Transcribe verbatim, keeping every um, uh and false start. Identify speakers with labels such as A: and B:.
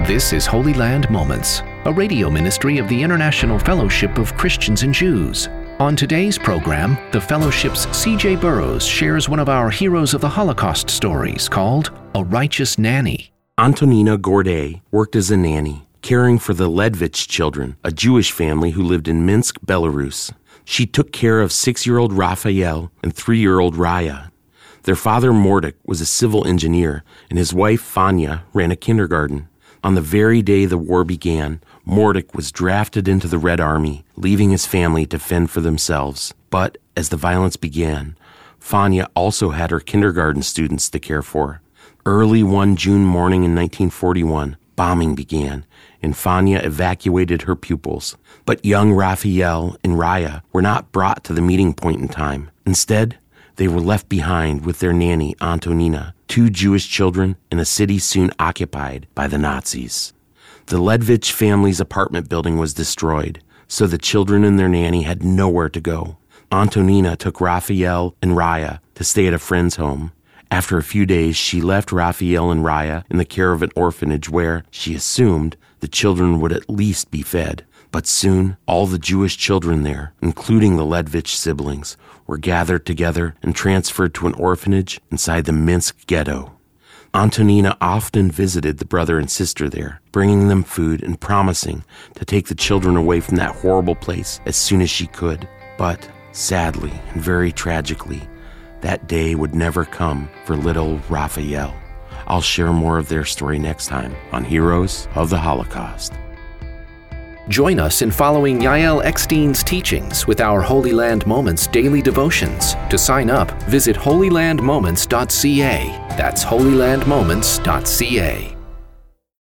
A: This is Holy Land Moments, a radio ministry of the International Fellowship of Christians and Jews. On today's program, the Fellowship's C J Burrows shares one of our Heroes of the Holocaust stories called A Righteous Nanny.
B: Antonina Gorday worked as a nanny, caring for the Ledvich children, a Jewish family who lived in Minsk, Belarus. She took care of six-year-old Raphael and three-year-old Raya. Their father, Mordek, was a civil engineer, and his wife, Fanya, ran a kindergarten. On the very day the war began, Mordek was drafted into the Red Army, leaving his family to fend for themselves. But as the violence began, Fanya also had her kindergarten students to care for. Early one June morning in nineteen forty-one, bombing began, and Fanya evacuated her pupils. But young Raphael and Raya were not brought to the meeting point in time. Instead, they were left behind with their nanny, Antonina, two Jewish children in a city soon occupied by the Nazis. The Ledvich family's apartment building was destroyed, so the children and their nanny had nowhere to go. Antonina took Raphael and Raya to stay at a friend's home. After a few days, she left Raphael and Raya in the care of an orphanage where, she assumed, the children would at least be fed. But soon, all the Jewish children there, including the Ledvich siblings, were gathered together and transferred to an orphanage inside the Minsk ghetto. Antonina often visited the brother and sister there, bringing them food and promising to take the children away from that horrible place as soon as she could. But, sadly and very tragically, that day would never come for little Raphael. I'll share more of their story next time on Heroes of the Holocaust.
A: Join us in following Yael Eckstein's teachings with our Holy Land Moments daily devotions. To sign up, visit holy land moments dot c a. That's holy land moments dot c a.